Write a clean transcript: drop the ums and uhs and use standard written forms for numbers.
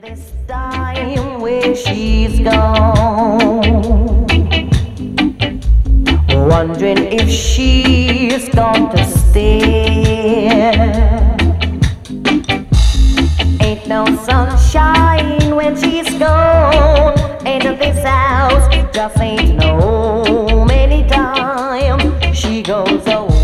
this time where she's gone, wondering if she's going to stay. Ain't no sunshine when she's gone, ain't this house just ain't no home anytime she goes away.